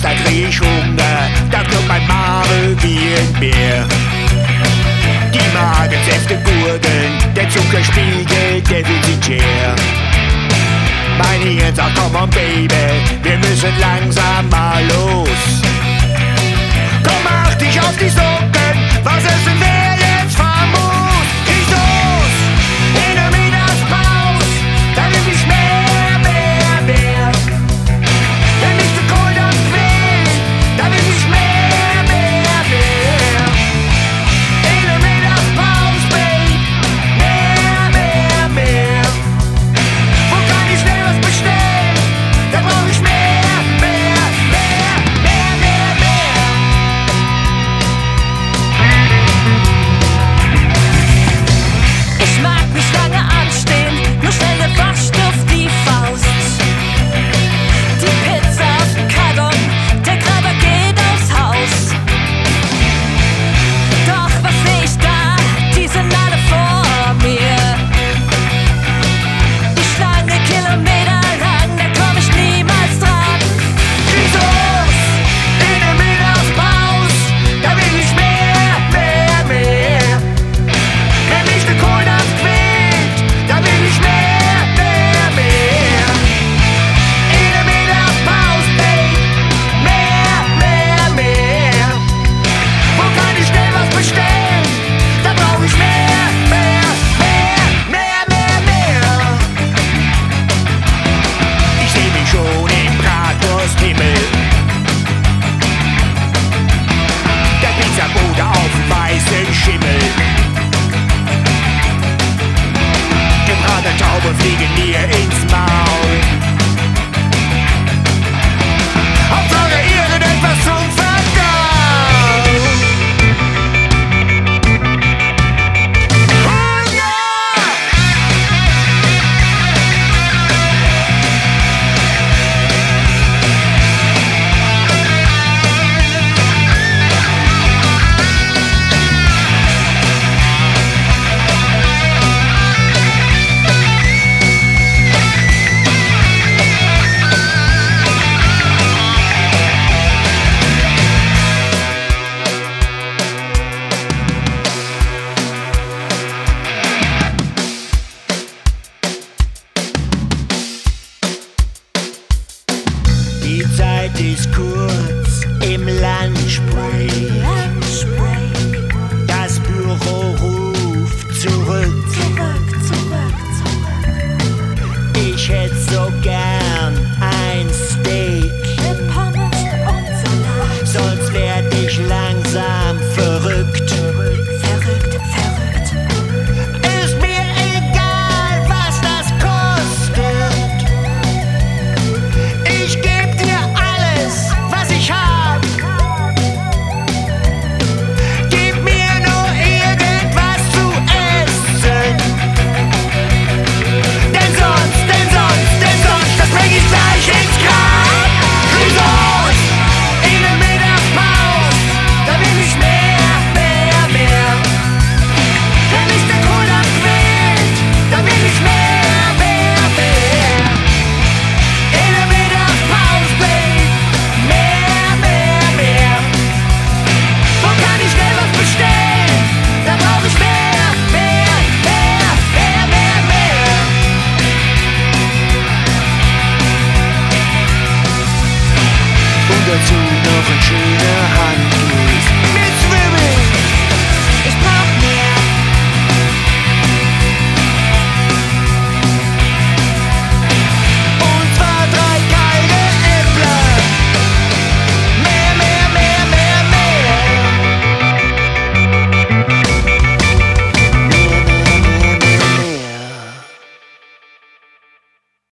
da krieg ich Hunger, da kommt mein Magen wie ein Bär. Die Magensäfte gurgeln, der Zuckerspiegel defizitär. Mein Hirn sagt, komm on Baby, wir müssen langsam mal los. Komm, mach dich auf die Socken, was essen wir jetzt famos? Ich los, in der Mittagspause, da will ich mehr, mehr, mehr. Wenn mich der Kohldampf quält, da will ich mehr, mehr, mehr. In der Mittagspause, Babe, mehr, mehr, mehr. Wo kann ich schnell was bestellen? Da brauch ich mehr, mehr, mehr, mehr, mehr, mehr. Ich mag nicht lange anstehen, nur schnell ne Wascht auf die Faust. Die Pizza aus dem Karton, der Graber geht aufs Haus. Doch was seh ich da? Die sind alle vor mir. Die Schlange Kilometer lang, da komm ich niemals dran. Jesus, in der Mittagspause, da will ich mehr, mehr, mehr. Wenn mich der Kohldampf quält, da will ich mehr, mehr, mehr. In der Mittagspause, Babe, mehr, mehr, mehr. Wo kann ich schnell was bestellen? Da brauch ich mehr, mehr, mehr, mehr, mehr, mehr. Ich seh mich schon im Bratwursthimmel. Der Pizzabote auf dem weißen Schimmel. Gebratene Tauben fliegen mir ins Maul. Hauptsache irgendetwas zum Verdauen. Hunger! Die Zeit ist kurz im Lunchbreak. Das Büro ruft zurück. Ich hätte so gern ein Steak. Sonst werd ich langsam verrückt. Ist mir egal, was das kostet. Ich geb dir alles, was ich hab. Gib mir nur irgendwas zu essen. Denn sonst, das bring ich gleich ins Grab. Jesus, in der Mittagspause, da will ich mehr, mehr, mehr. Wenn mich der Kohldampf quält, da will ich mehr, mehr, mehr. In der Mittagspause, Babe, mehr, mehr, mehr. Wo kann ich schnell was bestellen? Da brauch ich mehr, mehr, mehr, mehr, mehr, mehr. Und dazu noch ein schönes